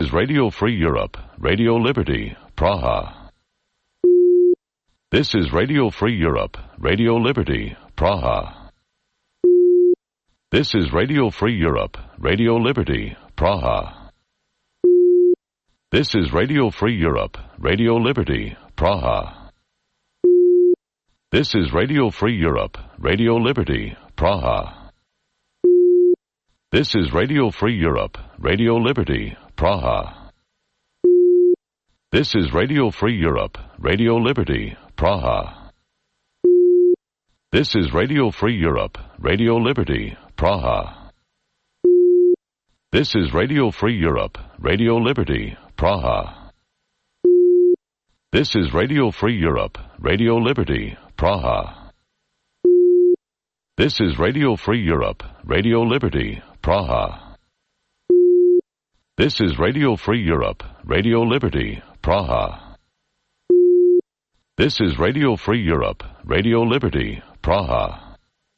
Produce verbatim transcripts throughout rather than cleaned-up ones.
is Radio Free Europe, Radio Liberty, Praha. This is Radio Free Europe, Radio Liberty, Praha. This is Radio Free Europe, Radio Liberty, Praha. This is Radio Free Europe, Radio Liberty, Praha. This is Radio Free Europe, Radio Liberty, Praha. This is Radio Free Europe, Radio Liberty, Praha. This is Radio Free Europe, Radio Liberty, Praha. This is Radio Free Europe, Radio Liberty, Praha. This is Radio Free Europe, Radio Liberty, Praha. This is Radio Free Europe, Radio Liberty, Praha. This is Radio Free Europe, Radio Liberty, Praha. This is Radio Free Europe, Radio Liberty, Praha. This is Radio Free Europe, Radio Liberty, Praha.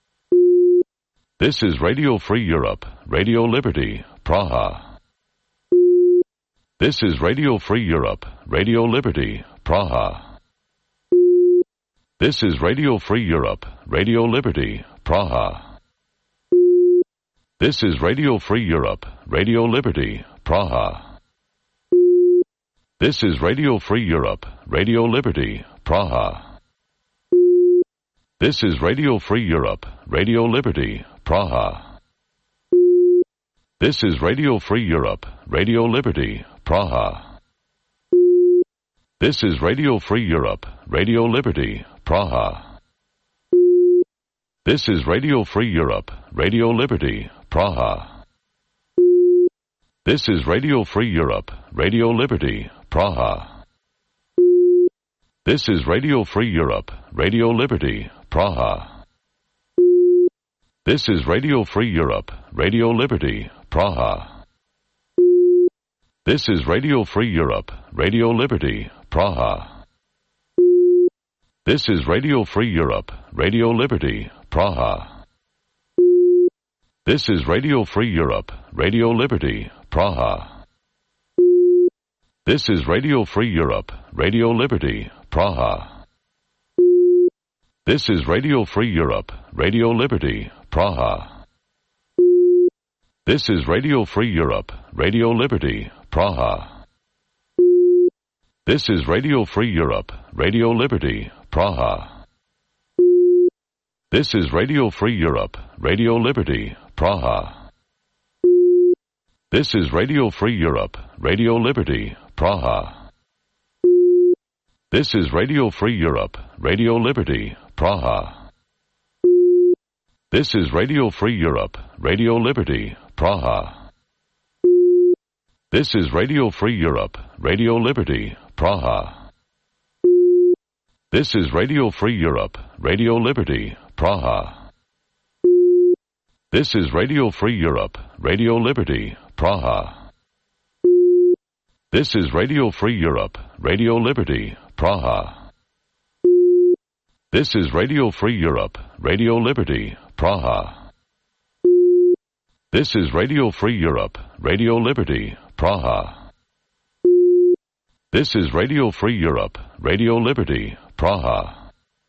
This is Radio Free Europe, Radio Liberty, Praha. This is Radio Free Europe, Radio Liberty, Praha. This is Radio Free Europe, Radio Liberty, Praha. This is Radio Free Europe, Radio Liberty, Praha. This is Radio Free Europe, Radio Liberty, Praha. This is Radio Free Europe, Radio Liberty, Praha. This is Radio Free Europe, Radio Liberty, Praha. This is Radio Free Europe, Radio Liberty, Praha. This is Radio Free Europe, Radio Liberty, Praha. This is Radio Free Europe, Radio Liberty, Praha. This is Radio Free Europe, Radio Liberty, Praha. This is Radio Free Europe, Radio Liberty, Praha. This is Radio Free Europe, Radio Liberty, Praha. This is Radio Free Europe, Radio Liberty, Praha. This is Radio Free Europe, Radio Liberty, Praha. This is Radio Free Europe, Radio Liberty, Praha. This is Radio Free Europe, Radio Liberty, Praha. This is Radio Free Europe, Radio Liberty, Praha. This is Radio Free Europe, Radio Liberty, Praha. This is Radio Free Europe, Radio Liberty, Praha. This is Radio Free Europe, Radio Liberty, Praha. This is Radio Free Europe, Radio Liberty, Praha. This is Radio Free Europe, Radio Liberty, Praha. This is Radio Free Europe, Radio Liberty, Praha. This is Radio Free Europe, Radio Liberty, Praha. This is Radio Free Europe, Radio Liberty, Praha. This is Radio Free Europe, Radio Liberty, Praha. This is Radio Free Europe, Radio Liberty, Praha. This is Radio Free Europe, Radio Liberty, Praha. This is Radio Free Europe, Radio Liberty, Praha.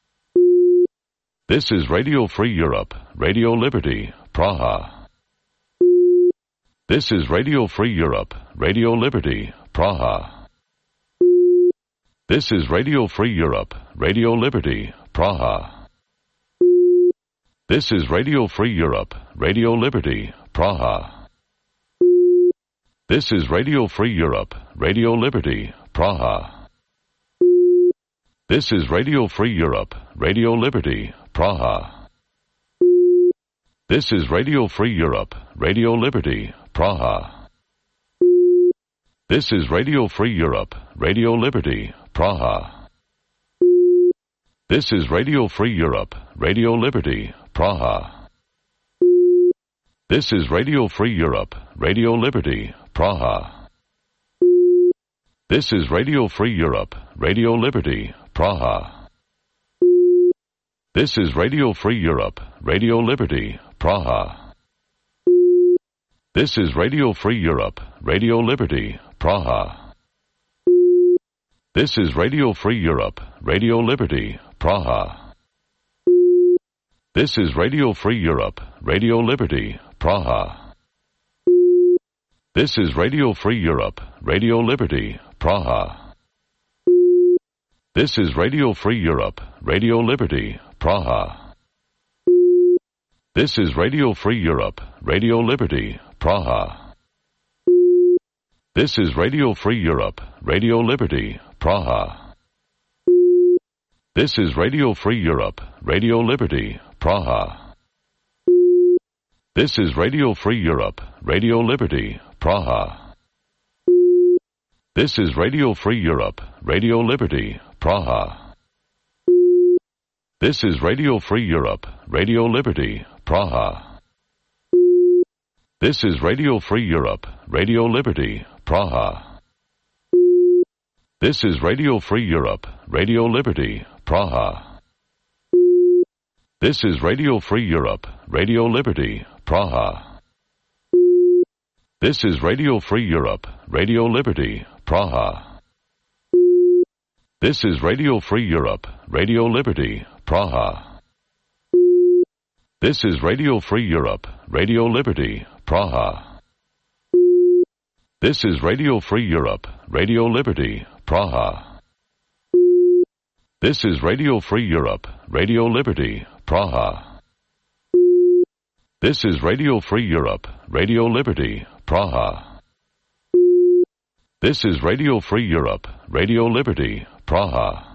This is Radio Free Europe, Radio Liberty, Praha. This is Radio Free Europe, Radio Liberty, Praha. This is Radio Free Europe, Radio Liberty, Praha. This is Radio Free Europe, Radio Liberty, Praha. This is Radio Free Europe, Radio Liberty, Praha. This is Radio Free Europe, Radio Liberty, Praha. This is Radio Free Europe, Radio Liberty, Praha. This is Radio Free Europe, Radio Liberty, Praha. This is Radio Free Europe, Radio Liberty, Praha. This is Radio Free Europe, Radio Liberty, Praha. This is Radio Free Europe, Radio Liberty, Praha. This is Radio Free Europe, Radio Liberty, Praha. This is Radio Free Europe, Radio Liberty, Praha. This is Radio Free Europe, Radio Liberty, Praha. This is Radio Free Europe, Radio Liberty, Praha. This is Radio Free Europe, Radio Liberty, Praha. This is Radio Free Europe, Radio Liberty, Praha. This is Radio Free Europe, Radio Liberty, Praha. This is Radio Free Europe, Radio Liberty, Praha. This is Radio Free Europe, Radio Liberty, Praha. This is Radio Free Europe, Radio Liberty, Praha. This is Radio Free Europe, Radio Liberty, Praha. This is Radio Free Europe, Radio Liberty, Praha. This is Radio Free Europe, Radio Liberty, Praha. This is Radio Free Europe, Radio Liberty, Praha. This is Radio Free Europe, Radio Liberty, Praha. This is Radio Free Europe, Radio Liberty, Praha. This is Radio Free Europe, Radio Liberty, Praha. This is Radio Free Europe, Radio Liberty, Praha. This is Radio Free Europe, Radio Liberty, Praha. This is Radio Free Europe, Radio Liberty, Praha. This is Radio Free Europe, Radio Liberty, Praha. This is Radio Free Europe, Radio Liberty, Praha.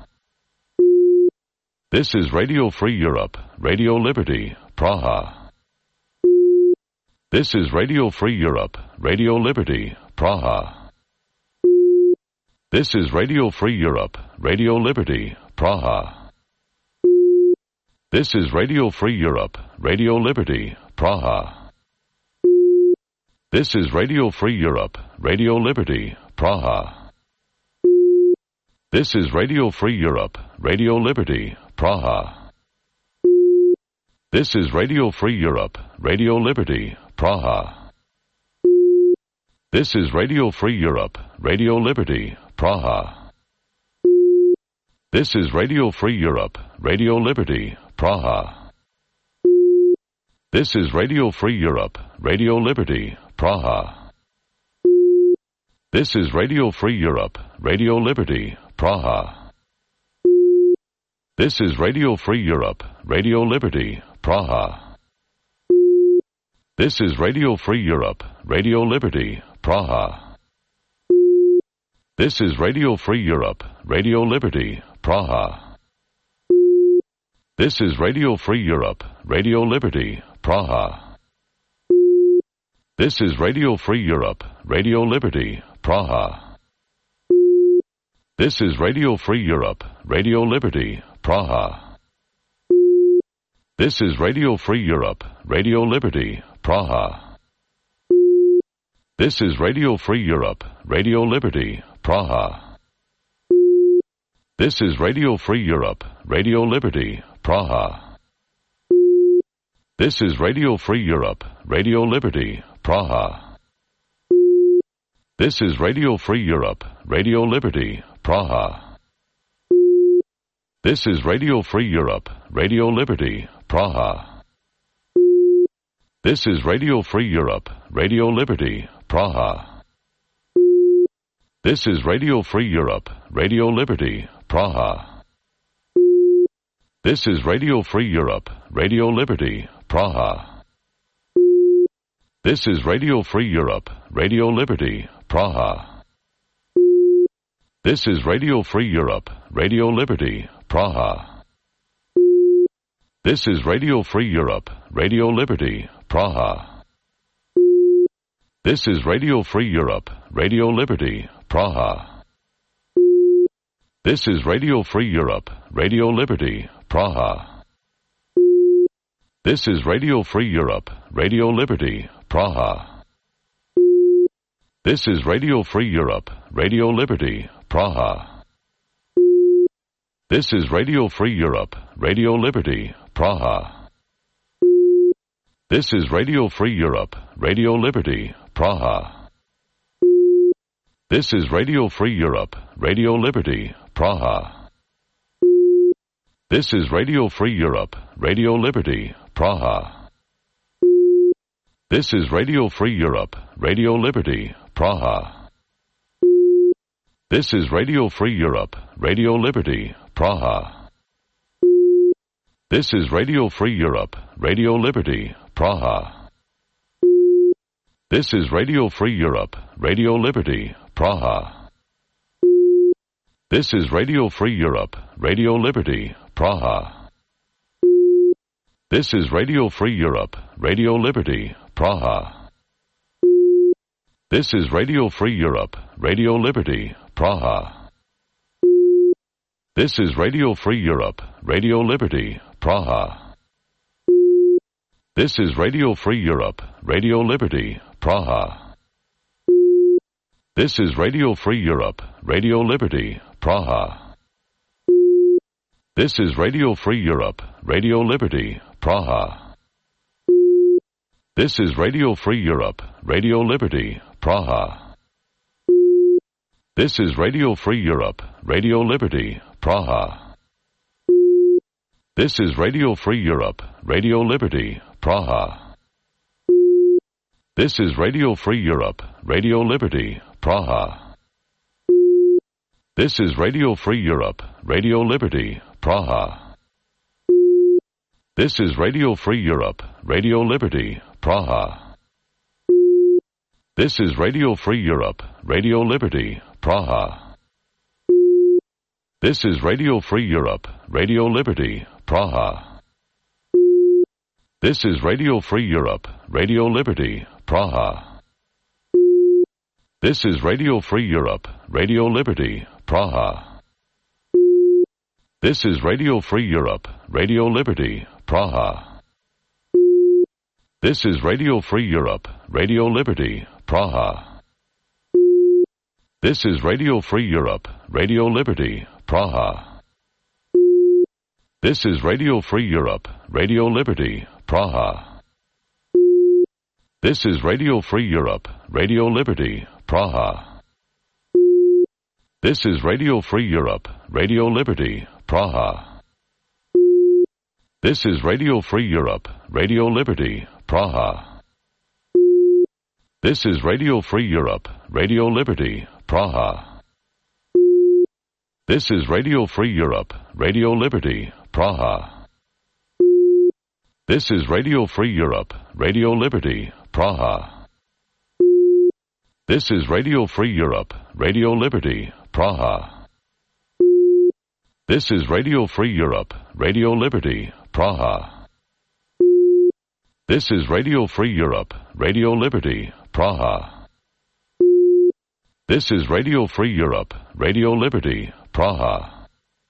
This is Radio Free Europe, Radio Liberty, Praha. This is Radio Free Europe, Radio Liberty, Praha. This is Radio Free Europe, Radio Liberty, Praha. This is Radio Free Europe, Radio Liberty, Praha. This is Radio Free Europe, Radio Liberty, Praha. This is Radio Free Europe, Radio Liberty, Praha. This is Radio Free Europe, Radio Liberty, Praha. This is Radio Free Europe, Radio Liberty, Praha. This is Radio Free Europe, Radio Liberty, Praha. This is Radio Free Europe, Radio Liberty, Praha. This is Radio Free Europe, Radio Liberty, Praha. This is Radio Free Europe, Radio Liberty, Praha. This is Radio Free Europe, Radio Liberty, Praha. This is Radio Free Europe, Radio Liberty, Praha. This is Radio Free Europe, Radio Liberty, Praha. This is Radio Free Europe, Radio Liberty, Praha. This is Radio Free Europe, Radio Liberty, Praha. This is Radio Free Europe, Radio Liberty, Praha. This is Radio Free Europe, Radio Liberty, Praha. This is Radio Free Europe, Radio Liberty, Praha. This is Radio Free Europe, Radio Liberty, Praha. This is Radio Free Europe, Radio Liberty, Praha. This is Radio Free Europe, Radio Liberty, Praha. This is Radio Free Europe, Radio Liberty, Praha. This is Radio Free Europe, Radio Liberty, Praha. This is Radio Free Europe, Radio Liberty, Praha. This is Radio Free Europe, Radio Liberty, Praha. This is Radio Free Europe, Radio Liberty, Praha. This is Radio Free Europe, Radio Liberty, Praha. This is Radio Free Europe, Radio Liberty, Praha. This is Radio Free Europe, Radio Liberty, Praha. This is Radio Free Europe, Radio Liberty, Praha. This is Radio Free Europe, Radio Liberty, Praha. This is Radio Free Europe, Radio Liberty, Praha. This is Radio Free Europe, Radio Liberty, Praha. This is Radio Free Europe, Radio Liberty, Praha. This is Radio Free Europe, Radio Liberty, Praha. This is Radio Free Europe, Radio Liberty, Praha. This is Radio Free Europe, Radio Liberty, Praha. This is Radio Free Europe, Radio Liberty, Praha. This is Radio Free Europe, Radio Liberty, Praha. This is Radio Free Europe, Radio Liberty, Praha. This is Radio Free Europe, Radio Liberty, Praha. This is Radio Free Europe, Radio Liberty, Praha. This is Radio Free Europe, Radio Liberty, Praha. This is Radio Free Europe, Radio Liberty, Praha. This is Radio Free Europe, Radio Liberty, Praha. This is Radio Free Europe, Radio Liberty, Praha. This is Radio Free Europe, Radio Liberty, Praha. This is Radio Free Europe, Radio Liberty, Praha. This is Radio Free Europe, Radio Liberty, Praha. This is Radio Free Europe, Radio Liberty, Praha. This is Radio Free Europe, Radio Liberty, Praha. This is Radio Free Europe, Radio Liberty, Praha. This is Radio Free Europe, Radio Liberty, Praha. This is Radio Free Europe, Radio Liberty, Praha. This is Radio Free Europe, Radio Liberty, Praha. This is Radio Free Europe, Radio Liberty, Praha. This is Radio Free Europe, Radio Liberty, Praha. This is Radio Free Europe, Radio Liberty, Praha. This is Radio Free Europe, Radio Liberty, Praha. This is Radio Free Europe, Radio Liberty, Praha. This is Radio Free Europe, Radio Liberty, Praha. This is Radio Free Europe, Radio Liberty, Praha. This is Radio Free Europe, Radio Liberty, Praha. This is Radio Free Europe, Radio Liberty, Praha. This is Radio Free Europe, Radio Liberty, Praha. This is Radio Free Europe, Radio Liberty, Praha. This is Radio Free Europe, Radio Liberty, Praha. This is Radio Free Europe, Radio Liberty, Praha. This is Radio Free Europe, Radio Liberty, Praha. This is Radio Free Europe, Radio Liberty, Praha.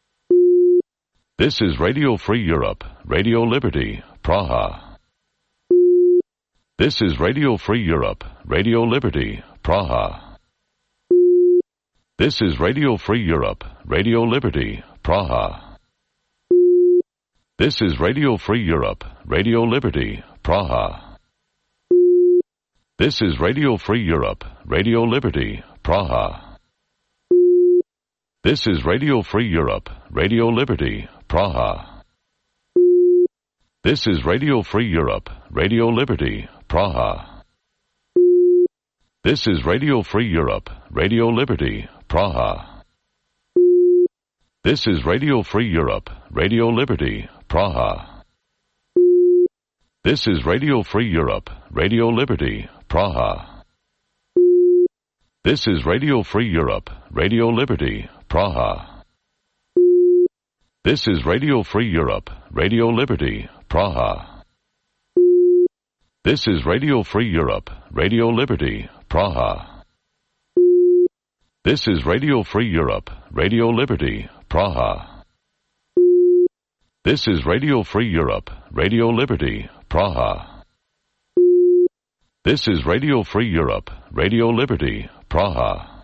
This is Radio Free Europe, Radio Liberty, Praha. This is Radio Free Europe, Radio Liberty, Praha. This is Radio Free Europe, Radio Liberty, Praha. This is Radio Free Europe, Radio Liberty, Praha. This is Radio Free Europe, Radio Liberty, Praha. This is Radio Free Europe, Radio Liberty, Praha. This is Radio Free Europe, Radio Liberty, Praha. This is Radio Free Europe, Radio Liberty, Praha. This is Radio Free Europe, Radio Liberty, Praha. This is Radio Free Europe, Radio Liberty, Praha. This is Radio Free Europe, Radio Liberty, Praha. This is Radio Free Europe, Radio Liberty, Praha. This is Radio Free Europe, Radio Liberty, Praha. This is Radio Free Europe, Radio Liberty, Praha. This is Radio Free Europe, Radio Liberty, Praha. This is Radio Free Europe, Radio Liberty, Praha.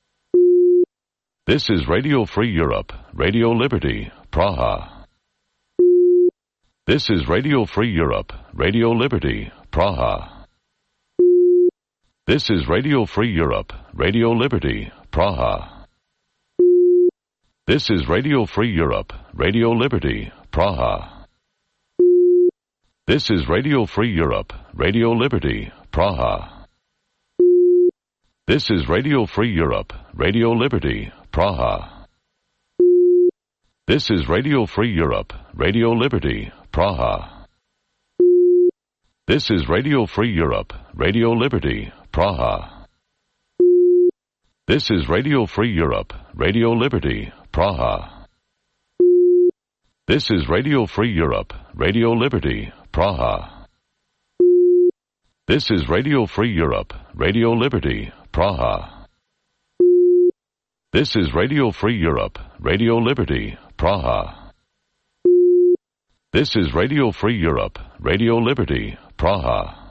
This is Radio Free Europe, Radio Liberty, Praha. This is Radio Free Europe, Radio Liberty, Praha. This is Radio Free Europe, Radio Liberty, Praha. This is Radio Free Europe, Radio Liberty, Praha. This is Radio Free Europe, Radio Liberty, Praha. This is Radio Free Europe, Radio Liberty, Praha. This is Radio Free Europe, Radio Liberty, Praha. This is Radio Free Europe, Radio Liberty, Praha. This is Radio Free Europe, Radio Liberty, Praha. This is Radio Free Europe, Radio Liberty, Praha. This is Radio Free Europe, Radio Liberty, Praha. This is Radio Free Europe, Radio Liberty, Praha. This is Radio Free Europe, Radio Liberty, Praha.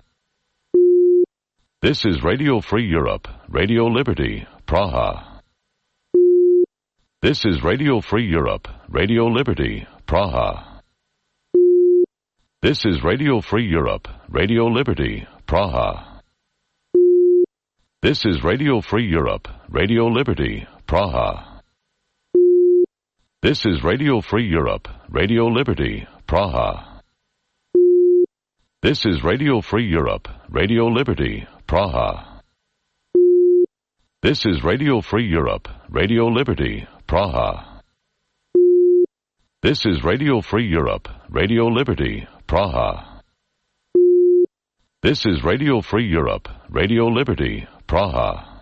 This is Radio Free Europe, Radio Liberty, Praha. This is Radio Free Europe, Radio Liberty, Praha. This is Radio Free Europe, Radio Liberty, Praha. This is Radio Free Europe, Radio Liberty, Praha. This is Radio Free Europe, Radio Liberty, Praha. This is Radio Free Europe, Radio Liberty, Praha. This is Radio Free Europe, Radio Liberty, Praha. This is Radio Free Europe, Radio Liberty, Praha. This is Radio Free Europe, Radio Liberty, Praha.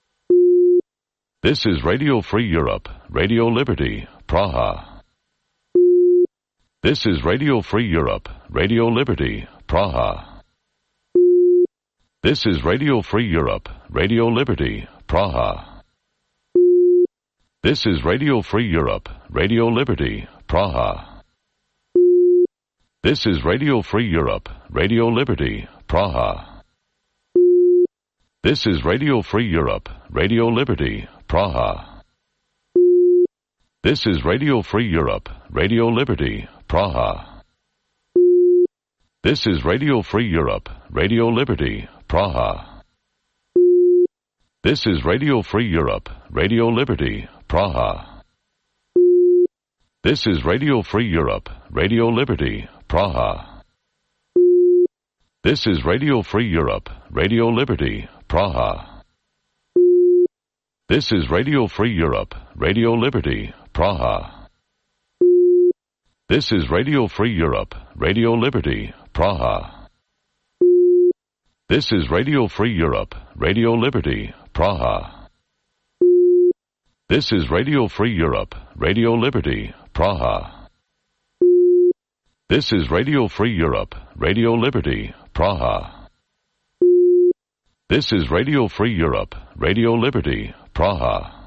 This is Radio Free Europe, Radio Liberty, Praha. This is Radio Free Europe, Radio Liberty, Praha. This is Radio Free Europe, Radio Liberty, Praha. This is Radio Free Europe, Radio Liberty, Praha. This is Radio Free Europe, Radio Liberty, Praha. This is Radio Free Europe, Radio Liberty, Praha. This is Radio Free Europe, Radio Liberty, Praha. This is Radio Free Europe, Radio Liberty, Praha. This is Radio Free Europe, Radio Liberty, Praha. This is Radio Free Europe, Radio Liberty, Praha. This is Radio Free Europe, Radio Liberty, Praha. This is Radio Free Europe, Radio Liberty, Praha. This is Radio Free Europe, Radio Liberty, Praha. This is Radio Free Europe, Radio Liberty, Praha. This is Radio Free Europe, Radio Liberty, Praha. This is Radio Free Europe, Radio Liberty, Praha. This is Radio Free Europe, Radio Liberty, Praha.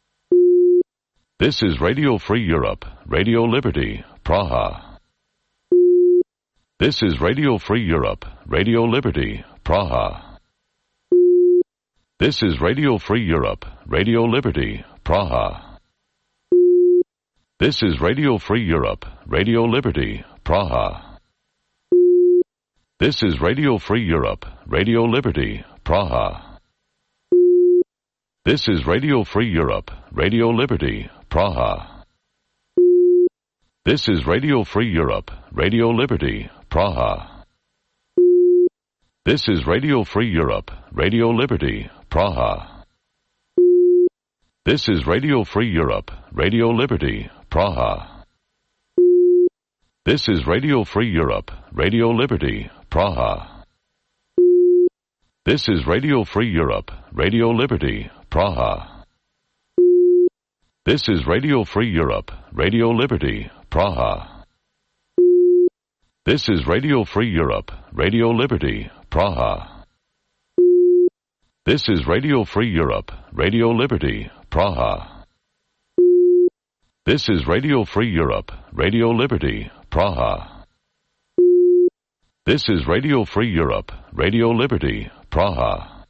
This is Radio Free Europe, Radio Liberty, Praha. This is Radio Free Europe, Radio Liberty, Praha. This is Radio Free Europe, Radio Liberty, Praha. This is Radio Free Europe, Radio Liberty, Praha. This is Radio Free Europe, Radio Liberty, Praha. This is Radio Free Europe, Radio Liberty, Praha. This is Radio Free Europe, Radio Liberty, Praha. This is Radio Free Europe, Radio Liberty, Praha. This is Radio Free Europe, Radio Liberty, Praha. This is Radio Free Europe, Radio Liberty, Praha. This is Radio Free Europe, Radio Liberty, Praha. This is Radio Free Europe, Radio Liberty, Praha. This is Radio Free Europe, Radio Liberty, Praha. This is Radio Free Europe, Radio Liberty, Praha. This is Radio Free Europe, Radio Liberty, Praha. This is Radio Free Europe, Radio Liberty, Praha.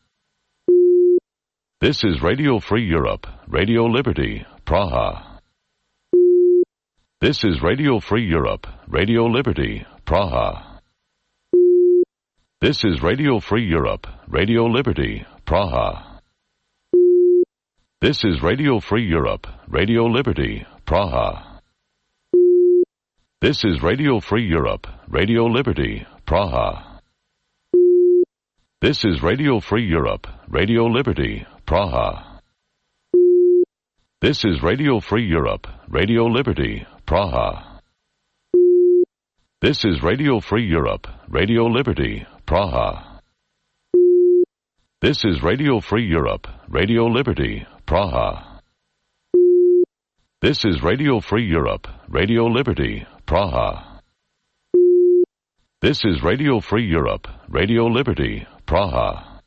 This is Radio Free Europe, Radio Liberty, Praha. This is Radio Free Europe, Radio Liberty, Praha. This is Radio Free Europe, Radio Liberty, Praha. This is Radio Free Europe, Radio Liberty, Praha. This is Radio Free Europe, Radio Liberty, Praha. This is Radio Free Europe, Radio Liberty, Praha. This is Radio Free Europe, Radio Liberty, Praha. This is Radio Free Europe, Radio Liberty, Praha. This is Radio Free Europe, Radio Liberty, Praha. This is Radio Free Europe, Radio Liberty, Praha. This is Radio Free Europe, Radio Liberty, Praha.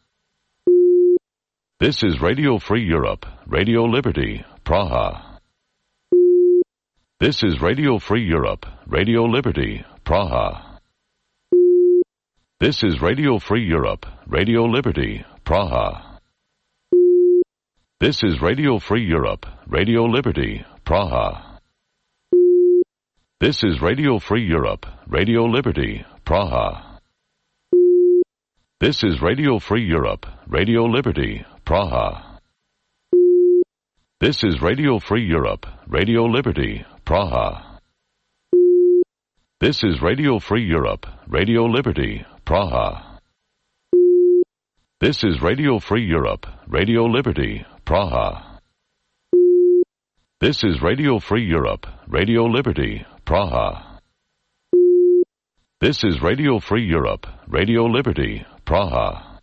This is Radio Free Europe, Radio Liberty, Praha. This is Radio Free Europe, Radio Liberty, Praha. This is Radio Free Europe, Radio Liberty, Praha. This is Radio Free Europe, Radio Liberty, Praha. This is Radio Free Europe, Radio Liberty, Praha. This is Radio Free Europe, Radio Liberty, Praha. This is Radio Free Europe, Radio Liberty, Praha. This is Radio Free Europe, Radio Liberty, Praha. This is Radio Free Europe, Radio Liberty, Praha. This is Radio Free Europe, Radio Liberty, Praha. This is Radio Free Europe, Radio Liberty, Praha.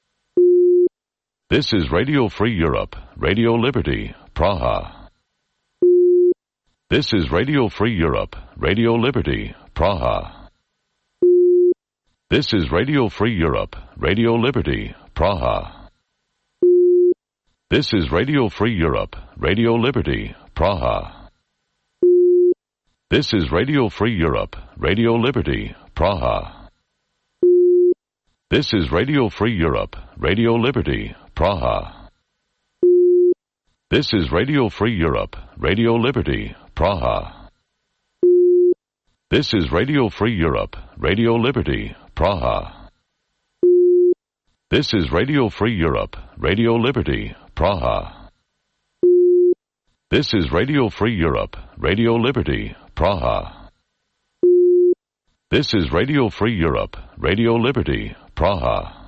This is Radio Free Europe, Radio Liberty, Praha. This is Radio Free Europe, Radio Liberty, Praha. This is Radio Free Europe, Radio Liberty, Praha. This is Radio Free Europe, Radio Liberty, Praha. This is Radio Free Europe, Radio Liberty, Praha. This is Radio Free Europe, Radio Liberty, Praha. This is Radio Free Europe, Radio Liberty, Praha. This is Radio Free Europe, Radio Liberty, Praha. This is Radio Free Europe, Radio Liberty, Praha. This is Radio Free Europe, Radio Liberty, Praha. This is Radio Free Europe, Radio Liberty, Praha.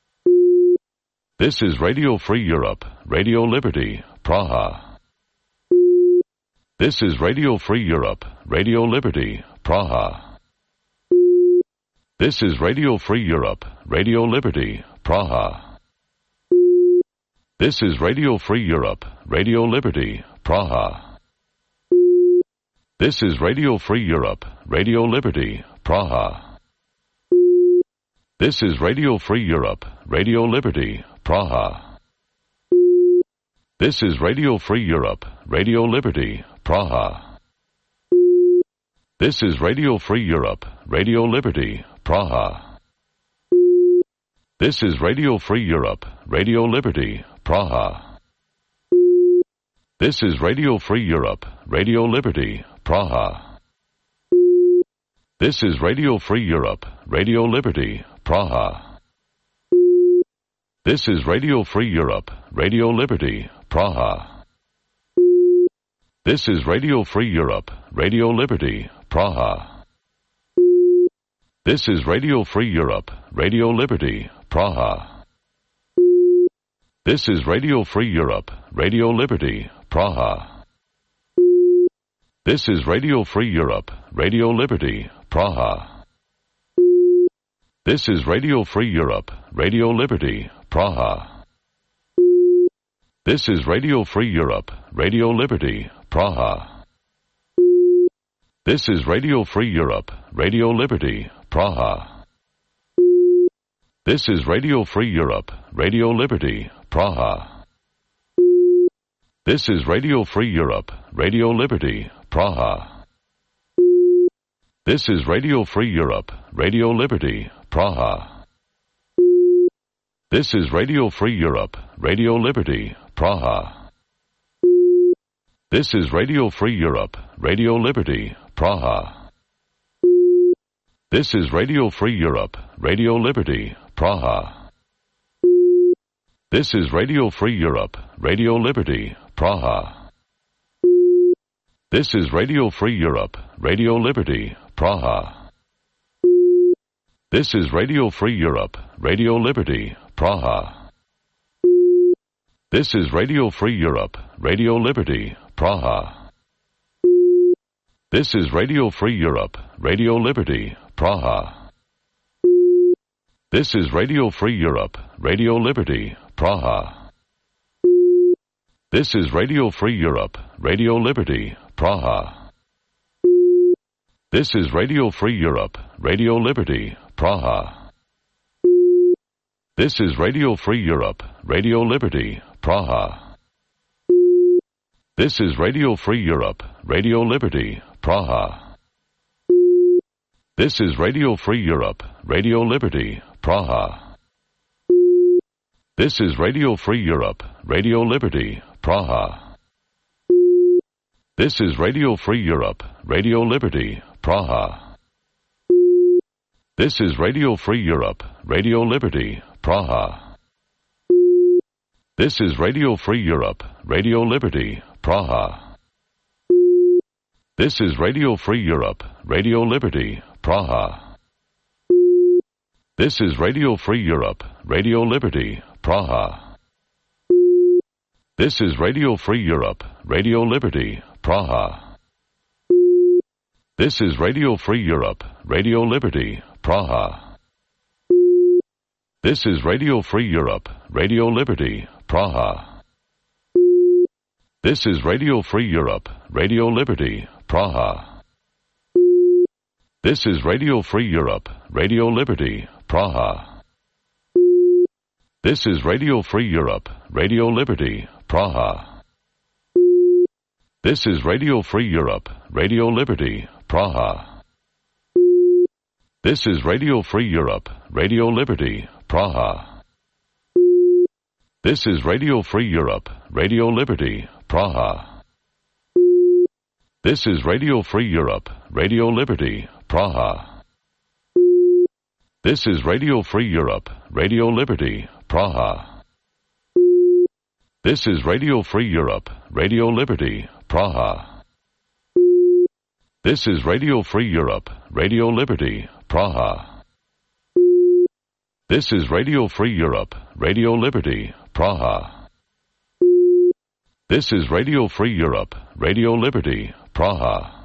This is Radio Free Europe, Radio Liberty, Praha. This is Radio Free Europe, Radio Liberty, Praha. This is Radio Free Europe, Radio Liberty, Praha. This is Radio Free Europe, Radio Liberty, Praha. This is Radio Free Europe, Radio Liberty, Praha. This is Radio Free Europe, Radio Liberty, Praha. This is Radio Free Europe, Radio Liberty, Praha. This is Radio Free Europe, Radio Liberty, Praha. This is Radio Free Europe, Radio Liberty, Praha. This is Radio Free Europe, Radio Liberty, Praha. This is Radio Free Europe, Radio Liberty, Praha. This is Radio Free Europe, Radio Liberty, Praha. This is Radio Free Europe, Radio Liberty, Praha. This is Radio Free Europe, Radio Liberty, Praha. This is Radio Free Europe, Radio Liberty, Praha. This is Radio Free Europe, Radio Liberty, Praha. This is Radio Free Europe, Radio Liberty, Praha. This is Radio Free Europe, Radio Liberty, Praha. This is Radio Free Europe, Radio Liberty, Praha. This is Radio Free Europe, Radio Liberty, Praha. This is Radio Free Europe, Radio Liberty, Praha. This is Radio Free Europe, Radio Liberty, Praha. This is Radio Free Europe, Radio Liberty, Praha. This is Radio Free Europe, Radio Liberty, Praha. This is Radio Free Europe, Radio Liberty, Praha. This is Radio Free Europe, Radio Liberty, Praha. This is Radio Free Europe, Radio Liberty, Praha. This is Radio Free Europe, Radio Liberty, Praha. This is Radio Free Europe, Radio Liberty, Praha. This is Radio Free Europe, Radio Liberty, Praha. This is Radio Free Europe, Radio Liberty, Praha. This is Radio Free Europe, Radio Liberty, Praha. This is Radio Free Europe, Radio Liberty, Praha. This is Radio Free Europe, Radio Liberty, Praha. This is Radio Free Europe, Radio Liberty, Praha. This is Radio Free Europe, Radio Liberty, Praha. This is Radio Free Europe, Radio Liberty, Praha. This is Radio Free Europe, Radio Liberty, Praha. This is Radio Free Europe, Radio Liberty, Praha. This is Radio Free Europe, Radio Liberty, Praha. This is Radio Free Europe, Radio Liberty, Praha. This is Radio Free Europe, Radio Liberty, Praha. This is Radio Free Europe, Radio Liberty, Praha. This is Radio Free Europe, Radio Liberty, Praha. This is Radio Free Europe, Radio Liberty, Praha. This is Radio Free Europe, Radio Liberty, Praha. This is Radio Free Europe, Radio Liberty, Praha. This is Radio Free Europe, Radio Liberty, Praha. This is Radio Free Europe, Radio Liberty, Praha. This is Radio Free Europe, Radio Liberty, Praha. This is Radio Free Europe, Radio Liberty, Praha. This is Radio Free Europe, Radio Liberty, Praha. This is Radio Free Europe, Radio Liberty, Praha. This is Radio Free Europe, Radio Liberty, Praha. This is Radio Free Europe, Radio Liberty, Praha. This is Radio Free Europe, Radio Liberty, Praha. This is Radio Free Europe, Radio Liberty, Praha.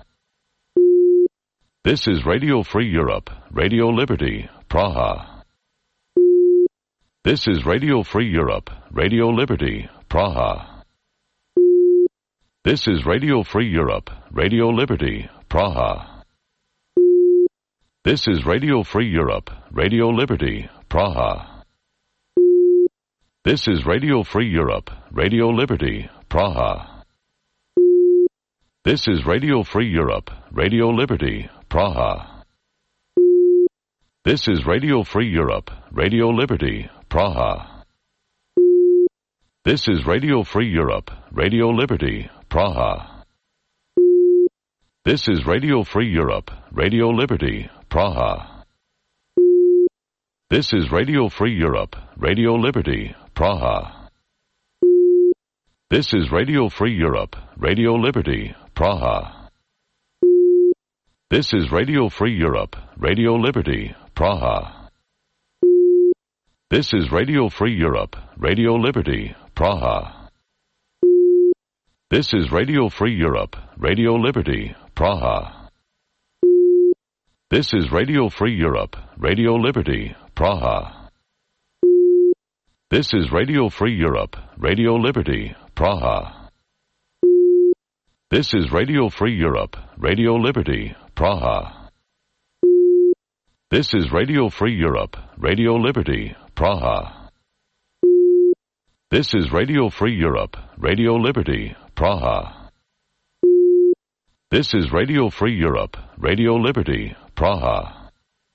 This is Radio Free Europe, Radio Liberty, Praha. This is Radio Free Europe, Radio Liberty, Praha. This is Radio Free Europe, Radio Liberty, Praha. This is Radio Free Europe, Radio Liberty, Praha. This is Radio Free Europe, Radio Liberty, Praha. This is Radio Free Europe, Radio Liberty, Praha. This is Radio Free Europe, Radio Liberty, Praha. This is Radio Free Europe, Radio Liberty, Praha. This is Radio Free Europe, Radio Liberty, Praha. This is Radio Free Europe, Radio Liberty, Praha. This is Radio Free Europe, Radio Liberty, Praha. This is Radio Free Europe, Radio Liberty, Praha. This is Radio Free Europe, Radio Liberty, Praha. This is Radio Free Europe, Radio Liberty, Praha. This is Radio Free Europe, Radio Liberty, Praha. This is Radio Free Europe, Radio Liberty, Praha. This is Radio Free Europe, Radio Liberty, Praha. This is Radio Free Europe, Radio Liberty, Praha. This is Radio Free Europe, Radio Liberty, Praha. This is Radio Free Europe, Radio Liberty, Praha.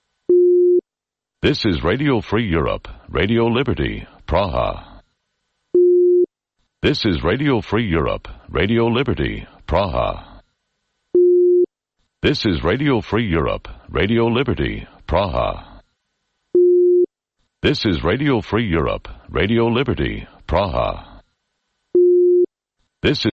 This is Radio Free Europe, Radio Liberty, Praha. This is Radio Free Europe, Radio Liberty, Praha. This is Radio Free Europe, Radio Liberty, Praha. This is Radio Free Europe, Radio Liberty, Praha. This is